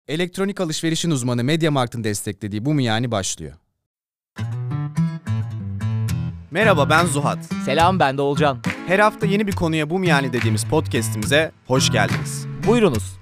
Elektronik alışverişin uzmanı MediaMarkt'ın desteklediği Bu Mu Yani başlıyor. Merhaba, ben Zuhat. Selam, ben de Olcan. Her hafta yeni bir konuya Bu Mu Yani dediğimiz podcast'imize hoş geldiniz. Buyurunuz.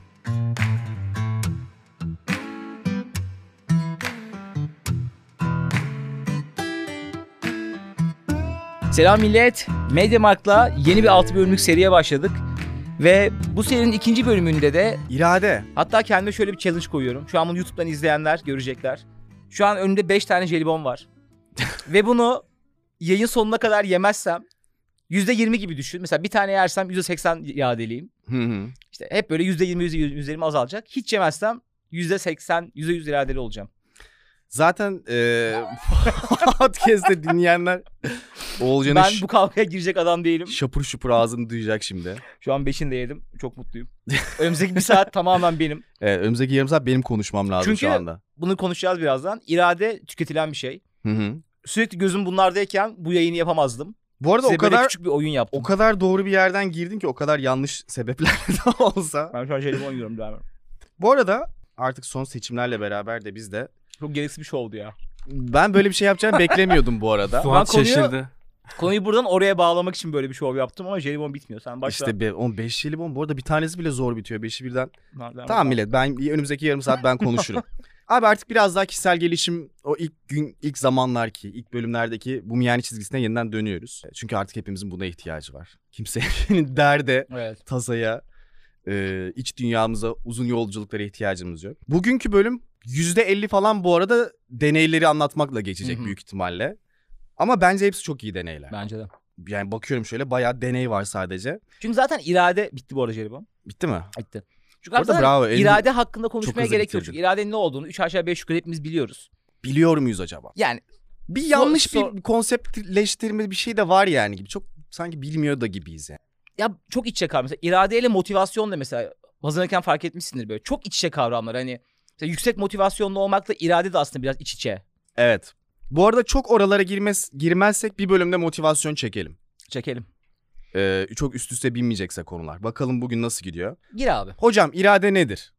Selam millet. MediaMarkt'la yeni bir 6 bölümlük seriye başladık. Ve bu serinin ikinci bölümünde de İrade. hatta kendime şöyle bir challenge koyuyorum. Şu an bunu YouTube'dan izleyenler görecekler. Şu an önümde 5 tane jelibon var. Ve bunu yayın sonuna kadar yemezsem %20 gibi düşün. Mesela bir tane yersem %80 iadeliyim. İşte hep böyle %20 üzerim azalacak. Hiç yemezsem %80, %100 iradeli olacağım. Zaten podcast'te dinleyenler Oğulcan'ın Ben bu kavgaya girecek adam değilim. şapur şupur ağzını duyacak şimdi. Şu an 5'ini de yedim. Çok mutluyum. Önümüzdeki bir saat tamamen benim. Evet, önümüzdeki yarım saat benim konuşmam lazım Çünkü şu anda. bunu konuşacağız birazdan. İrade tüketilen bir şey. Hı. Sürekli gözüm bunlardayken bu yayını yapamazdım. Bu arada Size böyle küçük bir oyun yaptım. o kadar doğru bir yerden girdin ki o kadar yanlış sebeplerle de olsa. Ben şu an jelibon yiyorum devam. Bu arada artık son seçimlerle beraber de biz de Çok gereksiz bir şey oldu ya. ben böyle bir şey yapacağımı beklemiyordum bu arada. Suat Ben şaşırdı. Konuyu buradan oraya bağlamak için böyle bir şov yaptım ama jelibon bitmiyor. Sen başla. İşte 15 jelibon bu arada bir tanesi bile zor bitiyor. 5'i birden. Devam Tamam et. millet, ben önümüzdeki yarım saat ben konuşurum. Abi artık biraz daha kişisel gelişim, o ilk zamanlarki, ilk bölümlerdeki bu miyani çizgisine yeniden dönüyoruz. Çünkü artık hepimizin buna ihtiyacı var. Kimsenin derde, Evet. tasaya, iç dünyamıza, uzun yolculuklara ihtiyacımız yok. Bugünkü bölüm %50 falan bu arada deneyleri anlatmakla geçecek büyük ihtimalle. Ama bence hepsi çok iyi deneyler. Bence de. Yani bakıyorum şöyle bayağı deney var sadece. Çünkü zaten irade bitti bu arada jelibon. Bitti mi? Bitti. Çünkü Bu arada artık bravo, irade hakkında çok konuşmaya hızlı gerek yok. bitirdin. Çünkü iradenin ne olduğunu 3 aşağı 5 yukarı hepimiz biliyoruz. Biliyor muyuz acaba? Yani Bir bir konseptleştirme bir şey de var yani gibi. Çok sanki bilmiyor da gibiyiz yani. ya çok iç içe kavram. Mesela iradeyle motivasyon da mesela hazırlanırken fark etmişsindir böyle. Çok iç içe kavramlar. Hani mesela yüksek motivasyonlu olmakla irade de aslında biraz iç içe. Evet. Bu arada çok oralara girmezsek bir bölümde motivasyon çekelim. Çekelim. Çok üst üste binmeyecekse konular. Bakalım bugün nasıl gidiyor. Gir abi. Hocam irade nedir?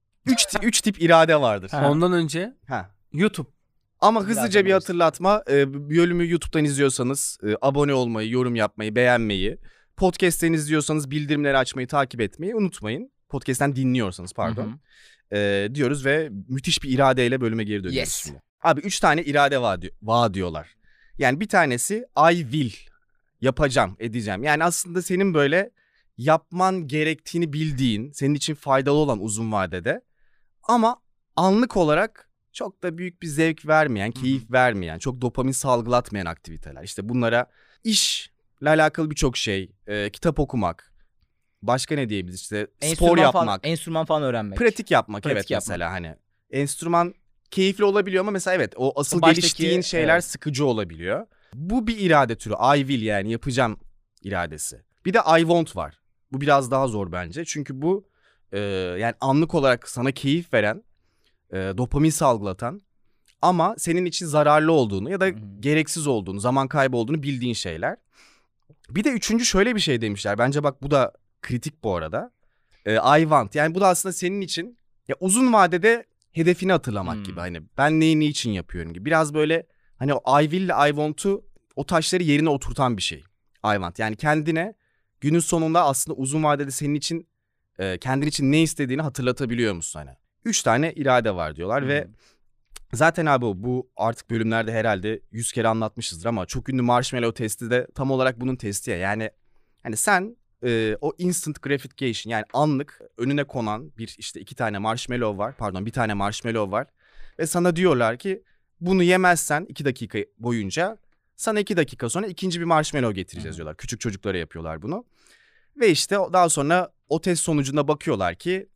3 tip irade vardır. Ha. Ondan önce Ha. YouTube. Ama Birazdan hızlıca bir oluruz. hatırlatma. Bölümü YouTube'dan izliyorsanız abone olmayı, yorum yapmayı, beğenmeyi. Podcast'ten izliyorsanız bildirimleri açmayı, takip etmeyi unutmayın. Podcast'ten dinliyorsanız pardon. Diyoruz ve müthiş bir iradeyle bölüme geri dönüyoruz Yes. şimdi. Abi 3 tane irade var diyorlar. Yani bir tanesi I will. Yapacağım, edeceğim. Yani aslında senin böyle yapman gerektiğini bildiğin, senin için faydalı olan uzun vadede. Ama anlık olarak çok da büyük bir zevk vermeyen, keyif vermeyen, çok dopamin salgılatmayan aktiviteler. İşte bunlara işle alakalı birçok şey, kitap okumak, başka ne diyebiliriz işte spor yapmak, Enstrüman falan öğrenmek. pratik yapmak Pratik evet yapmak. mesela hani enstrüman keyifli olabiliyor ama mesela evet o asıl Baştaki, geliştiğin şeyler evet. sıkıcı olabiliyor. Bu bir irade türü. I will yani yapacağım iradesi. Bir de I want var. Bu biraz daha zor bence. Çünkü bu yani anlık olarak sana keyif veren, dopamin salgılatan ama senin için zararlı olduğunu ya da gereksiz olduğunu, zaman kaybı olduğunu bildiğin şeyler. Bir de üçüncü şöyle bir şey demişler. Bence bak bu da kritik bu arada. I want. Yani bu da aslında senin için ya uzun vadede hedefini hatırlamak gibi. Hani ben neyi niçin yapıyorum gibi. Biraz böyle hani o I will ile I want'u o taşları yerine oturtan bir şey. I want. Yani kendine günün sonunda aslında uzun vadede senin için kendin için ne istediğini hatırlatabiliyor musun hani. 3 tane irade var diyorlar ve zaten abi bu artık bölümlerde herhalde 100 kere anlatmışızdır ama çok ünlü marshmallow testi de tam olarak bunun testi ya. Yani hani sen o instant gratification yani anlık önüne konan bir tane marshmallow var. Pardon bir tane marshmallow var. Ve sana diyorlar ki bunu yemezsen 2 dakika boyunca sana 2 dakika sonra ikinci bir marshmallow getireceğiz diyorlar. Küçük çocuklara yapıyorlar bunu. Ve işte daha sonra o test sonucunda bakıyorlar ki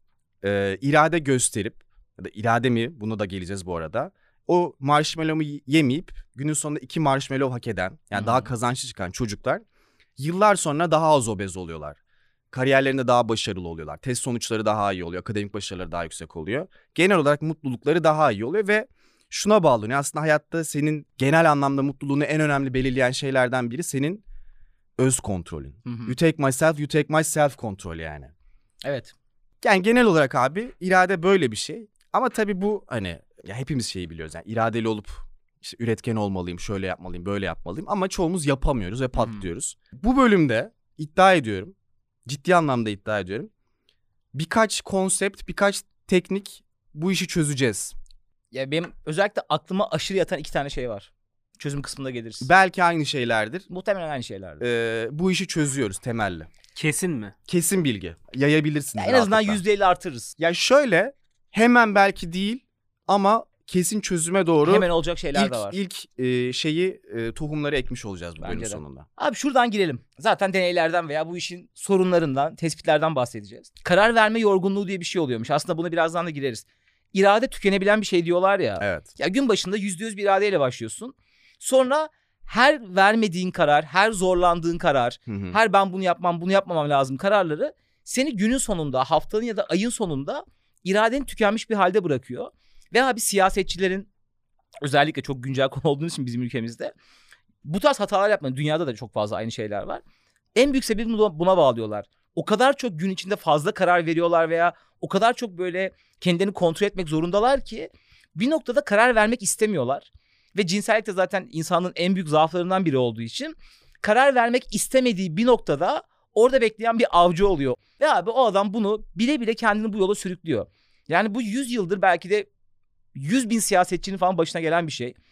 irade gösterip ya da irade mi buna da geleceğiz bu arada. O marshmallow'u yemeyip günün sonunda 2 marshmallow hak eden yani daha kazançlı çıkan çocuklar yıllar sonra daha az obez oluyorlar. Kariyerlerinde daha başarılı oluyorlar. Test sonuçları daha iyi oluyor. Akademik başarıları daha yüksek oluyor. Genel olarak mutlulukları daha iyi oluyor ve şuna bağlanıyor. Aslında hayatta senin genel anlamda mutluluğunu en önemli belirleyen şeylerden biri senin öz kontrolün. You take myself, you take my self kontrol yani. Evet. Yani genel olarak abi irade böyle bir şey. Ama tabii bu hani ya hepimiz şeyi biliyoruz. Yani iradeli olup işte üretken olmalıyım, şöyle yapmalıyım, böyle yapmalıyım. Ama çoğumuz yapamıyoruz ve patlıyoruz. Bu bölümde iddia ediyorum, ciddi anlamda iddia ediyorum. Birkaç konsept, birkaç teknik bu işi çözeceğiz. Ya benim özellikle aklıma aşırı yatan 2 tane şey var. Çözüm kısmında geliriz. Belki aynı şeylerdir. Muhtemelen aynı şeylerdir. Bu işi çözüyoruz temelli. Kesin mi? Kesin bilgi. Yayabilirsin. Ya en azından rahatlıkla. %50 artırırız. Ya şöyle hemen belki değil ama kesin çözüme doğru Hemen olacak şeyler de var. ilk tohumları ekmiş olacağız bu Bence bölüm de. sonunda. Abi şuradan girelim. Zaten deneylerden veya bu işin sorunlarından, tespitlerden bahsedeceğiz. Karar verme yorgunluğu diye bir şey oluyormuş. Aslında buna birazdan da gireriz. İrade tükenebilen bir şey diyorlar ya. Evet. Ya gün başında %100 bir iradeyle başlıyorsun. Sonra her vermediğin karar, her zorlandığın karar, her ben bunu yapmam, bunu yapmamam lazım kararları seni günün sonunda, haftanın ya da ayın sonunda iraden tükenmiş bir halde bırakıyor. Ve abi siyasetçilerin özellikle çok güncel konu olduğu için bizim ülkemizde bu tarz hatalar yapmayın. Dünyada da çok fazla aynı şeyler var. En büyük sebebini buna bağlıyorlar. O kadar çok gün içinde fazla karar veriyorlar veya o kadar çok böyle kendilerini kontrol etmek zorundalar ki bir noktada karar vermek istemiyorlar. Ve cinsellik de zaten insanın en büyük zaaflarından biri olduğu için karar vermek istemediği bir noktada orada bekleyen bir avcı oluyor. Ve abi o adam bunu bile bile kendini bu yola sürüklüyor. Yani bu 100 yıldır belki de 100.000 siyasetçinin falan başına gelen bir şey.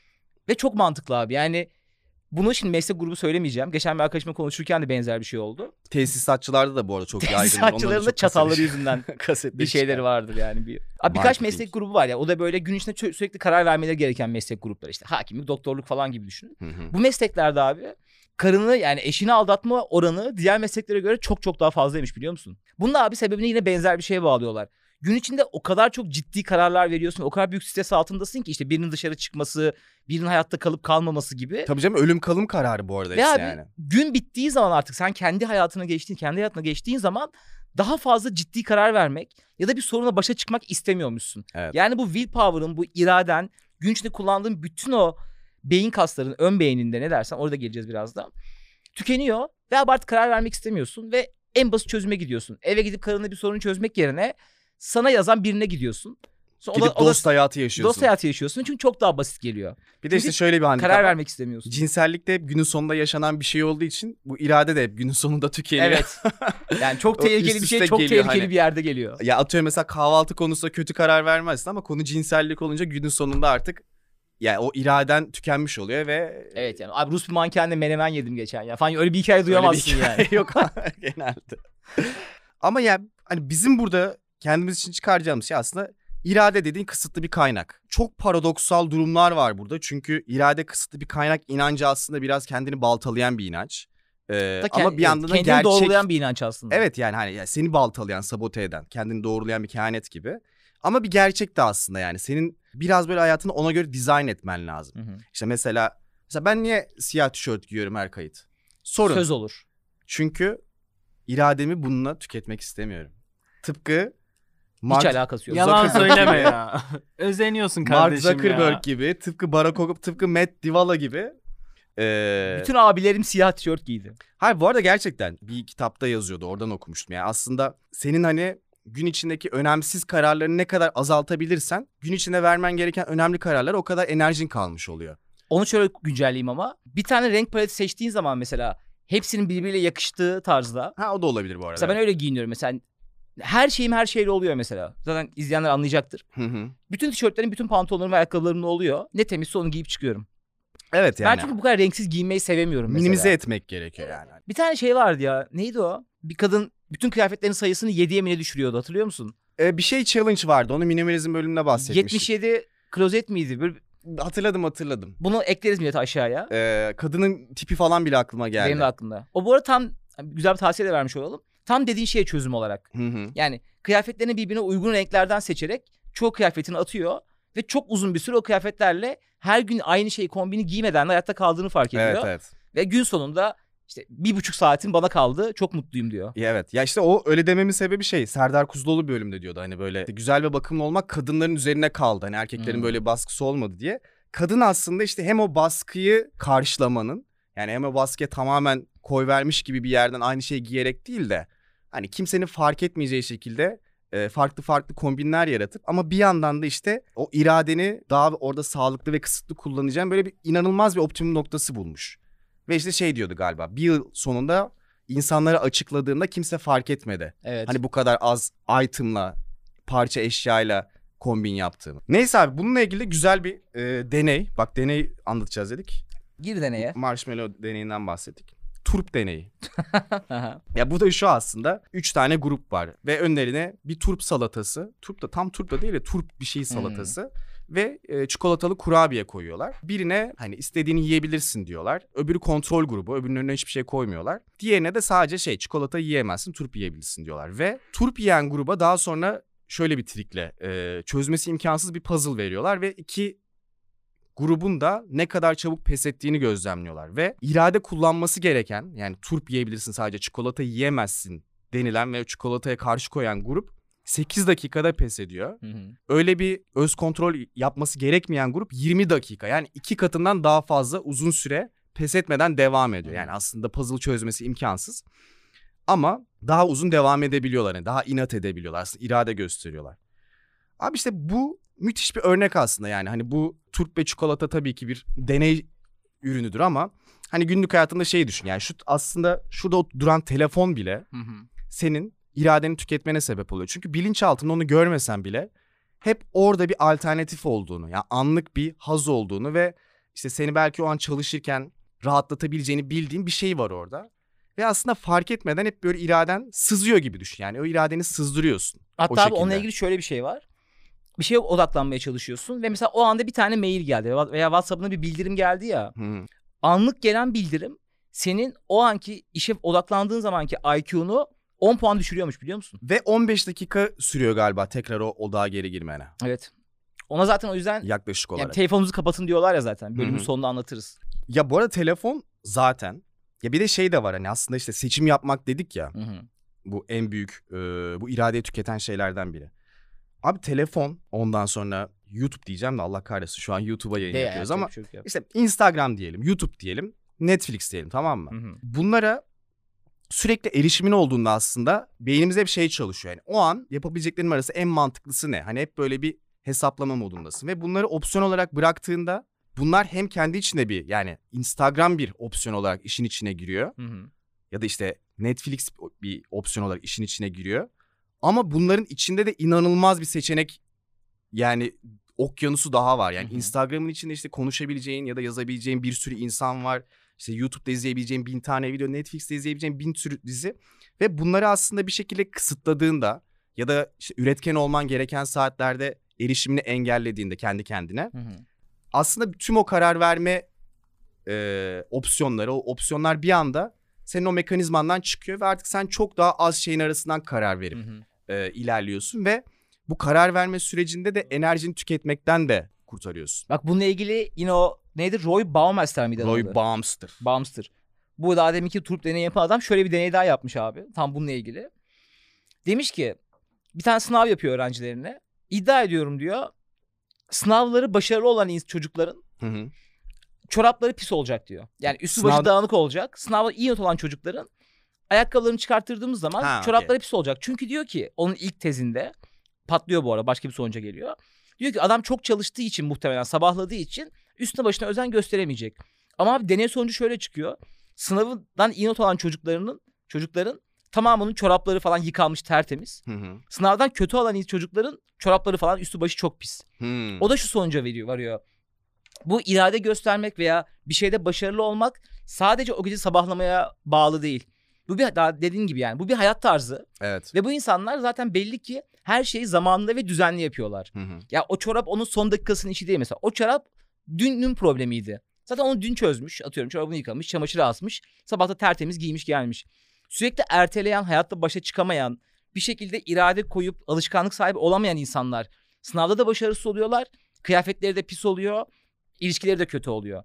Ve çok mantıklı abi. Yani bunu şimdi meslek grubu söylemeyeceğim. Geçen bir arkadaşımla konuşurken de benzer bir şey oldu. Tesisatçılarda da bu arada çok yaygın. Tesisatçıların da çatalları yüzünden bir şeyleri vardır yani. Abi birkaç Marketing. meslek grubu var ya. O da böyle gün içinde sürekli karar vermeleri gereken meslek grupları. İşte hakimlik, doktorluk falan gibi düşünün. Bu mesleklerde abi karını yani eşini aldatma oranı diğer mesleklere göre çok çok daha fazlaymış biliyor musun? Bunun abi sebebini yine benzer bir şeye bağlıyorlar. Gün içinde o kadar çok ciddi kararlar veriyorsun. O kadar büyük stres altındasın ki işte birinin dışarı çıkması, birinin hayatta kalıp kalmaması gibi. Tabii canım ölüm kalım kararı bu arada Ve hepsi abi yani. gün bittiği zaman artık sen kendi hayatına geçtiğin zaman daha fazla ciddi karar vermek ya da bir soruna başa çıkmak istemiyormuşsun. Evet. Yani bu willpower'ın, bu iraden, gün içinde kullandığın bütün o beyin kasların, ön beyninde ne dersen orada geleceğiz birazdan. Tükeniyor ve abi artık karar vermek istemiyorsun ve en basit çözüme gidiyorsun. Eve gidip karınla bir sorunu çözmek yerine sana yazan birine gidiyorsun. Sonra Gidip dost hayatı yaşıyorsun. Dost hayatı yaşıyorsun çünkü çok daha basit geliyor. Bir de işte şöyle bir handikap Karar var. vermek istemiyorsun. Cinsellikte hep günün sonunda yaşanan bir şey olduğu için bu irade de hep günün sonunda tükeniyor. Evet. Yani çok O tehlikeli üst bir şey üste çok geliyor tehlikeli hani. bir yerde geliyor. Ya atıyorum mesela kahvaltı konusunda kötü karar vermezsin ama konu cinsellik olunca günün sonunda artık yani o iraden tükenmiş oluyor ve... Evet yani abi Rus bir mankenle menemen yedim geçen ya falan öyle bir hikaye duyamazsın öyle bir hikaye yani. yok genelde. Ama ya hani bizim burada kendimiz için çıkaracağımız şey aslında irade dediğin kısıtlı bir kaynak. Çok paradoksal durumlar var burada. Çünkü irade kısıtlı bir kaynak inancı aslında biraz kendini baltalayan bir inanç. Ama bir yandan da kendini gerçek... doğrulayan bir inanç aslında. Evet yani hani seni baltalayan, sabote eden, kendini doğrulayan bir kehanet gibi. Ama bir gerçek de aslında yani. Senin biraz böyle hayatını ona göre dizayn etmen lazım. Hı hı. İşte mesela ben niye siyah tişört giyiyorum her kayıt? Sorun. Söz olur. Çünkü irademi bununla tüketmek istemiyorum. Tıpkı Hiç alakası yok. Yalan Zuckerberg söyleme gibi. ya. Özeniyorsun Mark kardeşim Zuckerberg ya. gibi, tıpkı Barack Obama, tıpkı Matt Divala gibi. Bütün abilerim siyah tişört giydi. Hayır bu arada gerçekten bir kitapta yazıyordu, oradan okumuştum. Yani aslında senin hani gün içindeki önemsiz kararlarını ne kadar azaltabilirsen gün içinde vermen gereken önemli kararlar o kadar enerjin kalmış oluyor. Onu şöyle güncelleyeyim ama. Bir tane renk paleti seçtiğin zaman mesela hepsinin birbiriyle yakıştığı tarzda. Ha o da olabilir bu arada. Mesela ben öyle giyiniyorum mesela. Her şeyim her şeyle oluyor mesela. Zaten izleyenler anlayacaktır. Hı hı. Bütün tişörtlerim, bütün pantolonlarım ve ayakkabılarım oluyor. Ne temizse onu giyip çıkıyorum. Evet yani. Ben çünkü bu kadar renksiz giyinmeyi sevemiyorum mesela. Minimize etmek gerekiyor yani. Bir tane şey vardı ya. Neydi o? Bir kadın bütün kıyafetlerin sayısını 7'ye mi ne düşürüyordu, hatırlıyor musun? Bir şey challenge vardı, onu minimalizm bölümünde bahsetmiştik. 77 klozet miydi? Böyle, Hatırladım. bunu ekleriz millete aşağıya. Kadının tipi falan bile aklıma geldi. Benim de aklımda. O bu arada tam güzel bir tavsiye de vermiş olalım. Tam dediğin şeye çözüm olarak. Hı hı. Yani kıyafetlerini birbirine uygun renklerden seçerek çoğu kıyafetini atıyor. Ve çok uzun bir süre o kıyafetlerle her gün aynı şeyi kombini giymeden de hayatta kaldığını fark ediyor. Evet. Ve gün sonunda işte 1,5 saatim bana kaldı, çok mutluyum diyor. Evet. Ya işte o öyle dememin sebebi Serdar Kuzuloğlu bölümde diyordu. Hani böyle güzel ve bakımlı olmak kadınların üzerine kaldı. Hani erkeklerin böyle baskısı olmadı diye. Kadın aslında işte hem o baskıyı karşılamanın, yani hem o baskıya tamamen koy vermiş gibi bir yerden aynı şeyi giyerek değil de hani kimsenin fark etmeyeceği şekilde farklı farklı kombinler yaratıp ama bir yandan da işte o iradeni daha orada sağlıklı ve kısıtlı kullanacağın böyle bir inanılmaz bir optimum noktası bulmuş. Ve işte şey diyordu galiba, bir yıl sonunda insanlara açıkladığında kimse fark etmedi. Evet. Hani bu kadar az item'la, parça eşyayla kombin yaptığını. Neyse abi, bununla ilgili güzel bir deney. Bak, deney anlatacağız dedik. Gir deneye. Marshmallow deneyinden bahsettik. Turp deneyi. Ya bu da şu aslında, 3 tane grup var ve önlerine bir turp salatası. Turp da tam turp da değil de turp bir şey salatası. Ve çikolatalı kurabiye koyuyorlar. Birine hani istediğini yiyebilirsin diyorlar. Öbürü kontrol grubu. Öbürünün önüne hiçbir şey koymuyorlar. Diğerine de sadece çikolata yiyemezsin, turp yiyebilirsin diyorlar. Ve turp yiyen gruba daha sonra şöyle bir trikle çözmesi imkansız bir puzzle veriyorlar. Ve iki grubun da ne kadar çabuk pes ettiğini gözlemliyorlar. Ve irade kullanması gereken, yani turp yiyebilirsin sadece çikolata yiyemezsin denilen ve çikolataya karşı koyan grup 8 dakikada pes ediyor. Öyle bir öz kontrol yapması gerekmeyen grup 20 dakika, yani 2 katından daha fazla uzun süre pes etmeden devam ediyor. Yani aslında puzzle çözmesi imkansız ama daha uzun devam edebiliyorlar. Yani daha inat edebiliyorlar, aslında irade gösteriyorlar. Abi işte bu müthiş bir örnek aslında. Yani hani bu turp ve çikolata tabii ki bir deney ürünüdür ama hani günlük hayatında şey düşün. Yani şu aslında şurada duran telefon bile senin iradeni tüketmene sebep oluyor. Çünkü bilinçaltında onu görmesen bile hep orada bir alternatif olduğunu, yani anlık bir haz olduğunu ve işte seni belki o an çalışırken rahatlatabileceğini bildiğin bir şey var orada. Ve aslında fark etmeden hep böyle iraden sızıyor gibi düşün. Yani o iradeni sızdırıyorsun. Hatta abi onunla ilgili şöyle bir şey var. Bir şeye odaklanmaya çalışıyorsun ve mesela o anda bir tane mail geldi veya WhatsApp'ına bir bildirim geldi ya. Anlık gelen bildirim senin o anki işe odaklandığın zamanki IQ'nu 10 puan düşürüyormuş, biliyor musun? Ve 15 dakika sürüyor galiba tekrar o odağa geri girmene. Evet. Ona zaten o yüzden yaklaşık olarak. Yani telefonunuzu kapatın diyorlar ya zaten. Bölümün sonunda anlatırız. Ya bu arada telefon zaten, ya bir de şey de var, hani aslında işte seçim yapmak dedik ya. Bu en büyük bu iradeyi tüketen şeylerden biri. Abi telefon, ondan sonra YouTube diyeceğim de Allah kahretsin şu an YouTube'a yayın yapıyoruz ama işte Instagram diyelim, YouTube diyelim, Netflix diyelim, tamam mı? Bunlara sürekli erişimin olduğunda aslında beynimizde bir şey çalışıyor. Yani o an yapabileceklerim arası en mantıklısı ne? Hani hep böyle bir hesaplama modundasın ve bunları opsiyon olarak bıraktığında bunlar hem kendi içinde bir, yani Instagram bir opsiyon olarak işin içine giriyor. Ya da işte Netflix bir opsiyon olarak işin içine giriyor. Ama bunların içinde de inanılmaz bir seçenek, yani okyanusu daha var. Yani Instagram'ın içinde işte konuşabileceğin ya da yazabileceğin bir sürü insan var. İşte YouTube'da izleyebileceğin 1000 tane video, Netflix'te izleyebileceğin 1000 tür dizi. Ve bunları aslında bir şekilde kısıtladığında ya da işte üretken olman gereken saatlerde erişimini engellediğinde kendi kendine. Aslında tüm o karar verme opsiyonları, o opsiyonlar bir anda senin o mekanizmandan çıkıyor ve artık sen çok daha az şeyin arasından karar verip ilerliyorsun ve bu karar verme sürecinde de enerjini tüketmekten de kurtarıyorsun. Bak bununla ilgili yine o neydi? Roy Baumeister miydi? Roy Baumeister. Bu daha deminki turp deneyi yapan adam şöyle bir deney daha yapmış abi. Tam bununla ilgili. Demiş ki bir tane sınav yapıyor öğrencilerine. İddia ediyorum diyor. Sınavları başarılı olan çocukların çorapları pis olacak diyor. Yani üstü başı dağınık olacak. Sınavda iyi not olan çocukların ayakkabılarını çıkarttırdığımız zaman çorapları pis olacak. Çünkü diyor ki onun ilk tezinde, patlıyor bu arada, başka bir sonuca geliyor. Diyor ki adam çok çalıştığı için, muhtemelen sabahladığı için üstüne başına özen gösteremeyecek. Ama abi deney sonucu şöyle çıkıyor. Sınavdan iyi not alan çocukların tamamının çorapları falan yıkanmış, tertemiz. Sınavdan kötü alan çocukların çorapları falan üstü başı çok pis. O da şu sonuca varıyor. Bu irade göstermek veya bir şeyde başarılı olmak sadece o gece sabahlamaya bağlı değil. Bu bir, daha dediğin gibi yani, bu bir hayat tarzı. Evet. Ve bu insanlar zaten belli ki her şeyi zamanında ve düzenli yapıyorlar. Ya o çorap onun son dakikasının işi değil mesela. O çorap dünün problemiydi. Zaten onu dün çözmüş. Atıyorum çorabını yıkamış, çamaşırı asmış. Sabah da tertemiz giymiş gelmiş. Sürekli erteleyen, hayatta başa çıkamayan, bir şekilde irade koyup alışkanlık sahibi olamayan insanlar sınavda da başarısız oluyorlar. Kıyafetleri de pis oluyor. İlişkileri de kötü oluyor.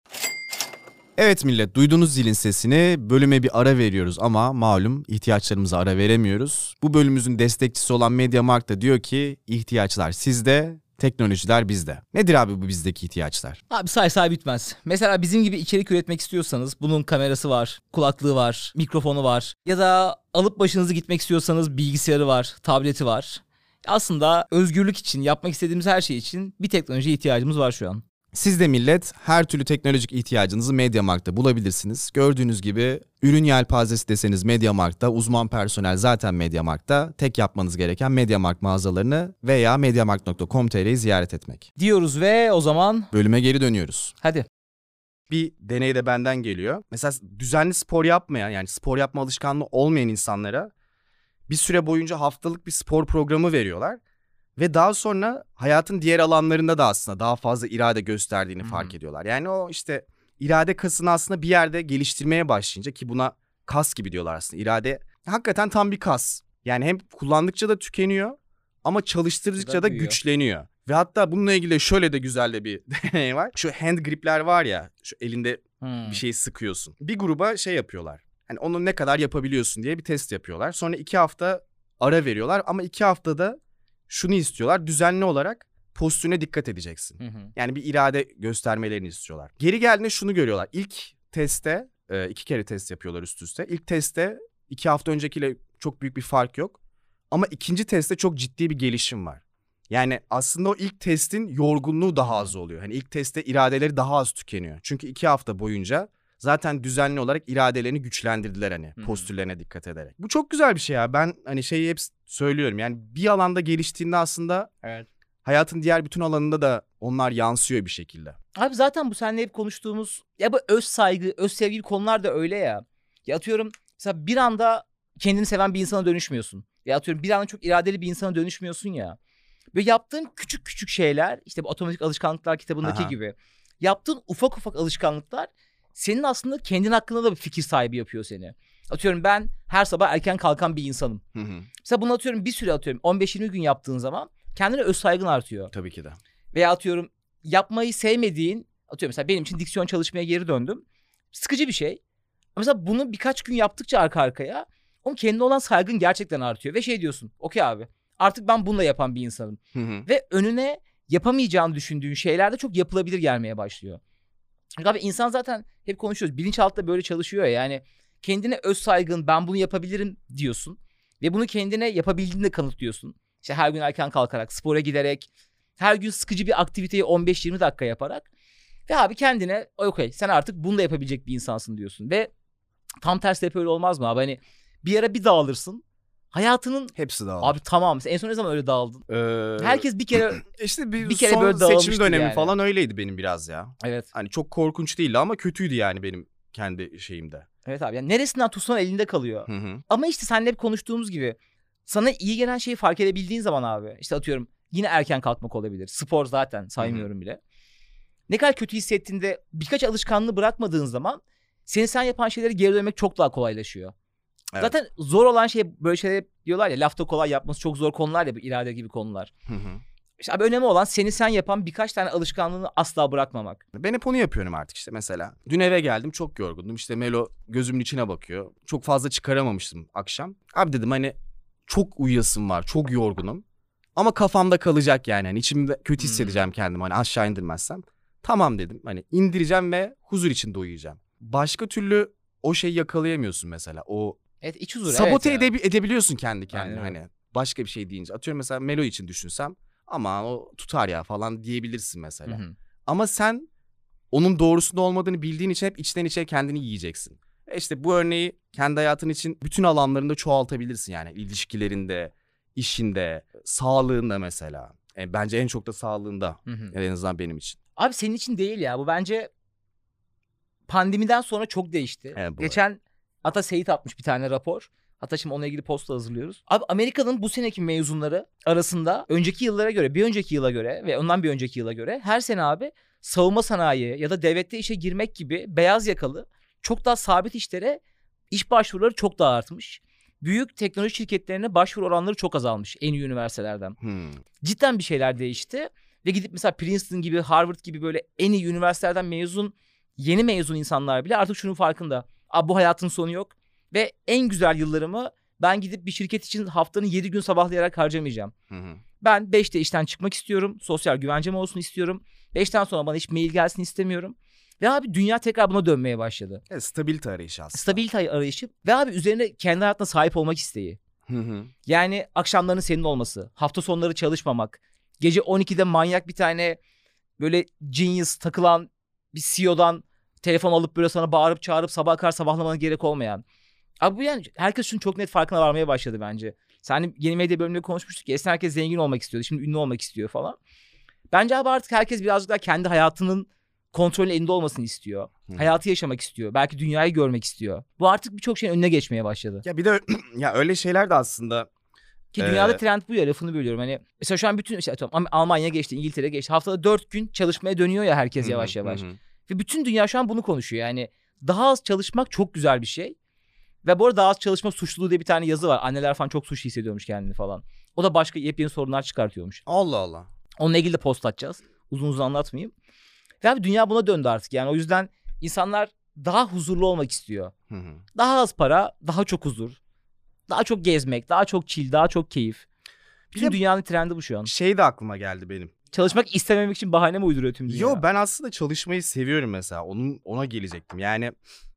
Evet millet, duyduğunuz zilin sesini, bölüme bir ara veriyoruz ama malum ihtiyaçlarımıza ara veremiyoruz. Bu bölümümüzün destekçisi olan MediaMarkt da diyor ki ihtiyaçlar sizde, Teknolojiler bizde. Nedir abi bu bizdeki ihtiyaçlar? Abi say bitmez. Mesela bizim gibi içerik üretmek istiyorsanız bunun kamerası var, kulaklığı var, mikrofonu var. Ya da alıp başınızı gitmek istiyorsanız bilgisayarı var, tableti var. Aslında özgürlük için, yapmak istediğimiz her şey için bir teknolojiye ihtiyacımız var şu an. Siz de millet her türlü teknolojik ihtiyacınızı MediaMarkt'ta bulabilirsiniz. Gördüğünüz gibi ürün yelpazesi deseniz MediaMarkt'ta, uzman personel zaten MediaMarkt'ta. Tek yapmanız gereken MediaMarkt mağazalarını veya mediamarkt.com.tr'yi ziyaret etmek. Diyoruz ve o zaman Bölüme geri dönüyoruz. hadi. Bir deney de benden geliyor. Mesela düzenli spor yapmayan, yani spor yapma alışkanlığı olmayan insanlara bir süre boyunca haftalık bir spor programı veriyorlar. Ve daha sonra hayatın diğer alanlarında da aslında daha fazla irade gösterdiğini fark ediyorlar. Yani o işte irade kasını aslında bir yerde geliştirmeye başlayınca, ki buna kas gibi diyorlar aslında. İrade hakikaten tam bir kas. Yani hem kullandıkça da tükeniyor ama çalıştırdıkça da güçleniyor. Ve hatta bununla ilgili şöyle de güzel de bir deney var. Şu hand gripler var ya, şu elinde bir şeyi sıkıyorsun. Bir gruba şey yapıyorlar. Hani onu ne kadar yapabiliyorsun diye bir test yapıyorlar. Sonra 2 hafta ara veriyorlar ama 2 haftada şunu istiyorlar: düzenli olarak postürüne dikkat edeceksin. Yani bir irade göstermelerini istiyorlar. Geri geldiğinde şunu görüyorlar. İlk testte 2 kere test yapıyorlar üst üste. İlk testte 2 hafta öncekiyle çok büyük bir fark yok. Ama ikinci testte çok ciddi bir gelişim var. Yani aslında o ilk testin yorgunluğu daha az oluyor. Hani ilk testte iradeleri daha az tükeniyor. Çünkü 2 hafta boyunca zaten düzenli olarak iradelerini güçlendirdiler hani postürlerine dikkat ederek. Bu çok güzel bir şey ya. Ben hani şeyi hep söylüyorum. Yani bir alanda geliştiğinde aslında hayatın diğer bütün alanında da onlar yansıyor bir şekilde. Abi zaten bu seninle hep konuştuğumuz ya bu öz saygı, öz sevgi konular da öyle ya. Ya atıyorum mesela bir anda kendini seven bir insana dönüşmüyorsun. Ya atıyorum bir anda çok iradeli bir insana dönüşmüyorsun ya. Ve yaptığın küçük küçük şeyler, işte bu Otomatik Alışkanlıklar kitabındaki gibi. Yaptığın ufak ufak alışkanlıklar senin aslında kendin hakkında da bir fikir sahibi yapıyor seni. Atıyorum ben her sabah erken kalkan bir insanım. Mesela bunu atıyorum bir süre atıyorum 15-20 gün yaptığın zaman kendine öz saygın artıyor. Tabii ki de. Veya atıyorum yapmayı sevmediğin, atıyorum mesela benim için diksiyon çalışmaya geri döndüm. Sıkıcı bir şey. Ama mesela bunu birkaç gün yaptıkça arka arkaya onun kendine olan saygın gerçekten artıyor. Ve şey diyorsun, okey abi artık ben bununla yapan bir insanım. Ve önüne yapamayacağını düşündüğün şeyler de çok yapılabilir gelmeye başlıyor. Çünkü abi insan zaten hep konuşuyoruz. Bilinçaltı da böyle çalışıyor ya. Yani kendine öz saygın, ben bunu yapabilirim diyorsun. Ve bunu kendine yapabildiğinde kanıtlıyorsun. İşte her gün erken kalkarak, spora giderek, her gün sıkıcı bir aktiviteyi 15-20 dakika yaparak. Ve abi kendine okey sen artık bunu da yapabilecek bir insansın diyorsun. Ve tam tersi hep öyle olmaz mı abi? Hani bir ara bir dağılırsın. Hayatının hepsi dağılır. Abi tamam. En son ne zaman öyle dağıldın? Herkes bir kere işte bir kere son böyle seçim dağılmıştı dönemi yani. falan öyleydi benim biraz ya. Evet. Hani çok korkunç değildi ama kötüydü yani benim kendi şeyimde. Evet abi. Yani neresinden tutsan elinde kalıyor. Ama işte seninle hep konuştuğumuz gibi sana iyi gelen şeyi fark edebildiğin zaman abi. İşte atıyorum yine erken kalkmak olabilir. Spor zaten saymıyorum bile. Ne kadar kötü hissettiğinde birkaç alışkanlığı bırakmadığın zaman sen yapan şeyleri geri dönmek çok daha kolaylaşıyor. Evet. Zaten zor olan şey böyle şeyler diyorlar ya, lafta kolay yapması çok zor konular ya, bu irade gibi konular. İşte abi önemli olan sen yapan birkaç tane alışkanlığını asla bırakmamak. Ben hep onu yapıyorum artık işte mesela. Dün eve geldim çok yorgundum. İşte Melo gözümün içine bakıyor. Çok fazla çıkaramamıştım akşam. Abi dedim hani çok uyuyasım var, çok yorgunum. Ama kafamda kalacak yani. Hani içimde kötü hissedeceğim kendimi hani aşağı indirmezsem. Tamam dedim hani indireceğim ve huzur içinde uyuyacağım. Başka türlü o şeyi yakalayamıyorsun mesela. O evet, iç huzur. sabote evet edebiliyorsun kendi kendine aynen. hani başka bir şey deyince. Atıyorum mesela Melo için düşünsem ama o tutar ya falan diyebilirsin mesela. Ama sen onun doğrusunda olmadığını bildiğin için hep içten içe kendini yiyeceksin. İşte bu örneği kendi hayatın için bütün alanlarında çoğaltabilirsin yani. İlişkilerinde, işinde, sağlığında mesela. Bence en çok da sağlığında. En azından benim için. Abi senin için değil ya. Bu bence pandemiden sonra çok değişti. Evet, geçen Ata Seyit atmış bir tane rapor. Hatta şimdi onunla ilgili posta hazırlıyoruz. Abi Amerika'nın bu seneki mezunları arasında önceki yıllara göre, bir önceki yıla göre ve ondan bir önceki yıla göre her sene abi savunma sanayi ya da devlette işe girmek gibi beyaz yakalı çok daha sabit işlere iş başvuruları çok daha artmış. Büyük teknoloji şirketlerine başvuru oranları çok azalmış en iyi üniversitelerden. Cidden bir şeyler değişti. Ve gidip mesela Princeton gibi, Harvard gibi böyle en iyi üniversitelerden yeni mezun insanlar bile artık şunun farkında. Abi bu hayatın sonu yok. Ve en güzel yıllarımı ben gidip bir şirket için haftanın 7 gün sabahlayarak harcamayacağım. Ben 5'te işten çıkmak istiyorum. Sosyal güvencem olsun istiyorum. 5'ten sonra bana hiç mail gelsin istemiyorum. Ve abi dünya tekrar buna dönmeye başladı. Evet, stabilite arayışı aslında. Stabilite arayışı ve abi üzerine kendi hayatına sahip olmak isteği. Yani akşamların senin olması, hafta sonları çalışmamak, gece 12'de manyak bir tane böyle genius takılan bir CEO'dan telefon alıp böyle sana bağırıp çağırıp sabaha kadar sabahlamana gerek olmayan. Abi bu yani herkes şunun çok net farkına varmaya başladı bence. Sen yeni medya bölümünde konuşmuştuk ya, eskiden herkes zengin olmak istiyordu, şimdi ünlü olmak istiyor falan. Bence abi artık herkes birazcık daha kendi hayatının kontrolün elinde olmasını istiyor. Hayatı yaşamak istiyor. Belki dünyayı görmek istiyor. Bu artık birçok şeyin önüne geçmeye başladı. Ya bir de ya öyle şeyler de aslında Ki dünyada trend bu ya, lafını bölüyorum. Hani mesela şu an bütün işte Almanya geçti, İngiltere geçti. Haftada 4 gün çalışmaya dönüyor ya herkes yavaş yavaş. Ve bütün dünya şu an bunu konuşuyor. Yani daha az çalışmak çok güzel bir şey. Ve bu arada daha az çalışmak suçluluğu diye bir tane yazı var. Anneler falan çok suçlu hissediyormuş kendini falan. O da başka yepyeni sorunlar çıkartıyormuş. Allah Allah. Onunla ilgili de post atacağız. Uzun uzun anlatmayayım. Ve abi dünya buna döndü artık. Yani o yüzden insanlar daha huzurlu olmak istiyor. Daha az para, daha çok huzur. Daha çok gezmek, daha çok chill, daha çok keyif. Bütün dünyanın trendi bu şu an. Şey de aklıma geldi benim. Çalışmak istememek için bahane mi uyduruyor tüm dünya? Yo, ben aslında çalışmayı seviyorum mesela. Ona gelecektim. Yani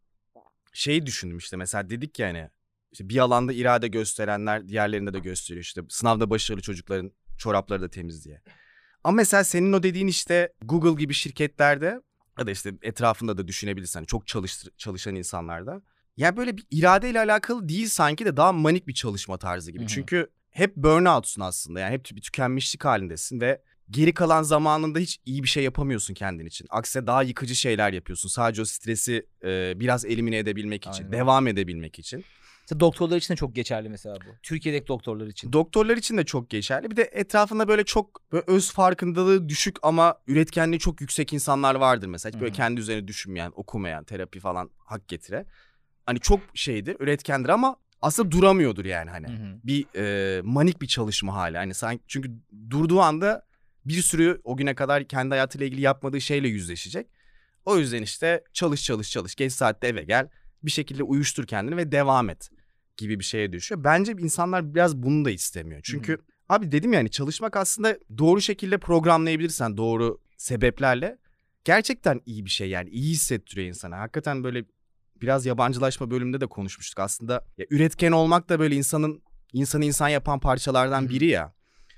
şeyi düşündüm işte, mesela dedik ya hani işte bir alanda irade gösterenler diğerlerinde de gösteriyor. İşte sınavda başarılı çocukların çorapları da temiz diye. Ama mesela senin o dediğin işte Google gibi şirketlerde ya da işte etrafında da düşünebilirsin. Hani çok çalışan insanlarda. Ya böyle bir iradeyle alakalı değil sanki de daha manik bir çalışma tarzı gibi. Çünkü hep burnout'sun aslında. Yani hep bir tükenmişlik halindesin ve geri kalan zamanında hiç iyi bir şey yapamıyorsun kendin için. Aksine daha yıkıcı şeyler yapıyorsun. Sadece o stresi biraz elimine edebilmek için, devam edebilmek için. Mesela doktorlar için de çok geçerli mesela bu. Türkiye'deki doktorlar için. Doktorlar için de çok geçerli. Bir de etrafında böyle çok böyle öz farkındalığı düşük ama üretkenliği çok yüksek insanlar vardır mesela. Hiç böyle kendi üzerine düşünmeyen, okumayan, terapi falan hak getire. Hani çok şeydir, üretkendir ama aslında duramıyordur yani hani. Bir manik bir çalışma hali. Hani sanki, çünkü durduğu anda bir sürü o güne kadar kendi hayatıyla ilgili yapmadığı şeyle yüzleşecek. O yüzden işte çalış. Geç saatte eve gel. Bir şekilde uyuştur kendini ve devam et gibi bir şeye düşüyor. Bence insanlar biraz bunu da istemiyor. Çünkü abi dedim ya hani çalışmak aslında doğru şekilde programlayabilirsen doğru sebeplerle gerçekten iyi bir şey, yani iyi hissettiriyor insana. Hakikaten böyle biraz yabancılaşma bölümünde de konuşmuştuk aslında. Ya, üretken olmak da böyle insanı insan yapan parçalardan biri ya.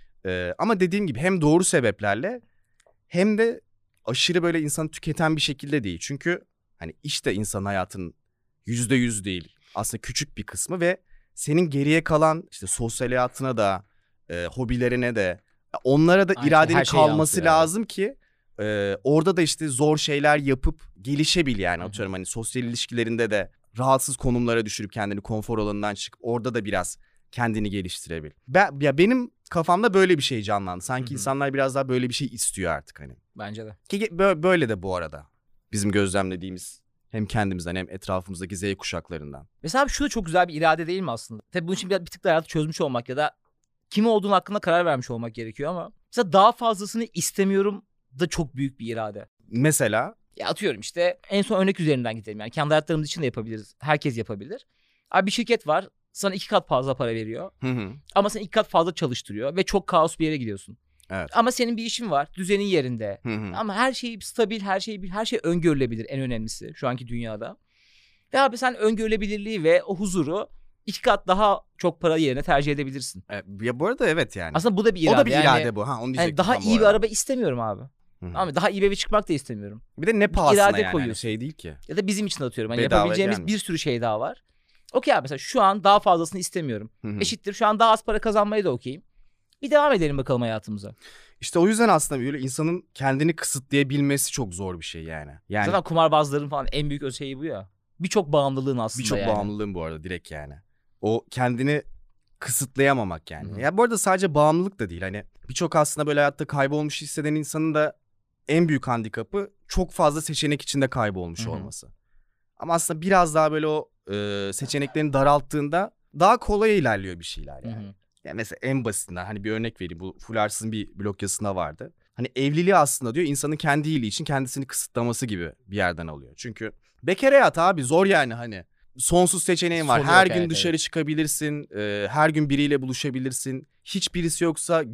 Ama dediğim gibi hem doğru sebeplerle hem de aşırı böyle insanı tüketen bir şekilde değil. Çünkü hani işte insan hayatının %100 değil. Aslında küçük bir kısmı ve senin geriye kalan işte sosyal hayatına da hobilerine de onlara da iradenin kalması lazım ki orada da işte zor şeyler yapıp gelişebil yani. Atıyorum hani sosyal ilişkilerinde de rahatsız konumlara düşürüp kendini konfor alanından çıkıp orada da biraz kendini geliştirebil. Benim kafamda böyle bir şey canlandı. Sanki insanlar biraz daha böyle bir şey istiyor artık hani. Bence de. Ki böyle de bu arada. Bizim gözlemlediğimiz hem kendimizden hem etrafımızdaki Z kuşaklarından. Mesela şu da çok güzel bir irade değil mi aslında? Tabii bunun için bir tık da hayatı çözmüş olmak ya da kim olduğun hakkında karar vermiş olmak gerekiyor ama mesela daha fazlasını istemiyorum da çok büyük bir irade. Mesela? Ya atıyorum işte en son örnek üzerinden gidelim. Yani kendi hayatlarımız için de yapabiliriz. Herkes yapabilir. Abi bir şirket var. Sana 2 kat fazla para veriyor. Ama seni 2 kat fazla çalıştırıyor ve çok kaos bir yere gidiyorsun. Evet. Ama senin bir işin var. Düzenin yerinde. Ama her şey stabil, her şey öngörülebilir, en önemlisi şu anki dünyada. Ve abi sen öngörülebilirliği ve o huzuru 2 kat daha çok para yerine tercih edebilirsin. Ya bu arada evet yani. Aslında bu da bir irade. O da bir irade yani, bu. Onu diyecektim yani daha iyi bir araba istemiyorum abi. Ama daha iyi bir eve çıkmak da istemiyorum. Bir de ne pahasına irade yani. koyuyorsun. Şey değil ki. Ya da bizim için atıyorum. Hani Bedava yapabileceğimiz gelmiyor. bir sürü şey daha var. Okey abi, mesela şu an daha fazlasını istemiyorum. Eşittir şu an daha az para kazanmaya da okeyim. Bir devam edelim bakalım hayatımıza. İşte o yüzden aslında böyle insanın kendini kısıtlayabilmesi çok zor bir şey yani. Zaten kumarbazların falan en büyük şeyi bu ya. Birçok bağımlılığın aslında birçok yani. bağımlılığın bu arada direkt yani. O kendini kısıtlayamamak yani. Ya bu arada sadece bağımlılık da değil. Hani birçok aslında böyle hayatta kaybolmuş hisseden insanın da en büyük handikapı çok fazla seçenek içinde kaybolmuş olması. Ama aslında biraz daha böyle o seçeneklerini daralttığında daha kolay ilerliyor bir şeyler yani. Yani mesela en basitinden hani bir örnek vereyim. Bu Fularsız'ın bir blog yazısında vardı. Hani evliliği aslında diyor insanın kendi iyiliği için kendisini kısıtlaması gibi bir yerden alıyor. Çünkü bekar hayat abi zor yani hani. Sonsuz seçeneğin var. Her gün dışarı çıkabilirsin. Her gün biriyle buluşabilirsin. Hiç birisi yoksa gidip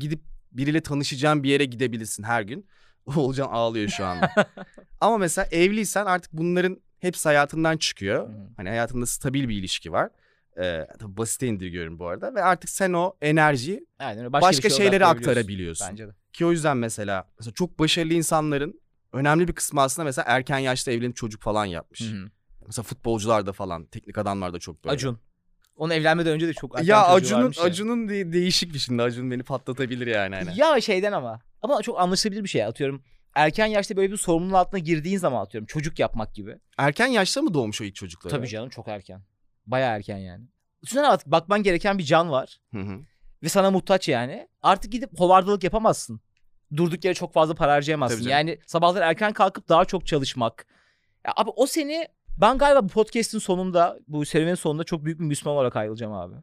biriyle tanışacağın bir yere gidebilirsin her gün. Oğulcan ağlıyor şu anda. Ama mesela evliysen artık bunların hepsi hayatından çıkıyor. Hani hayatında stabil bir ilişki var. Tabii basite indirgiyorum bu arada. Ve artık sen o enerjiyi Aynen, başka bir şeye şeylere odaklayabiliyorsun. aktarabiliyorsun. Bence de. Ki o yüzden mesela çok başarılı insanların önemli bir kısmı aslında mesela erken yaşta evlenip çocuk falan yapmış. Mesela futbolcularda falan, teknik adamlarda çok böyle. Acun. Onun evlenmeden önce de çok erken Ya çocuğu varmış ya. Acun'un değişik bir şimdi. Acun beni patlatabilir yani. Hani. Ya şeyden ama çok anlaşılabilir bir şey. Atıyorum erken yaşta böyle bir sorumluluğun altına girdiğin zaman atıyorum çocuk yapmak gibi. Erken yaşta mı doğmuş o ilk çocukları? Tabii canım, çok erken. Bayağı erken yani. Düşünsene artık bakman gereken bir can var. Hı. Ve sana muhtaç yani. Artık gidip hovardalık yapamazsın. Durduk yere çok fazla para harcayamazsın. Yani sabahları erken kalkıp daha çok çalışmak. Ya abi o seni... Ben galiba bu podcast'in sonunda, bu serüvenin sonunda çok büyük bir Müslüman olarak ayrılacağım abi.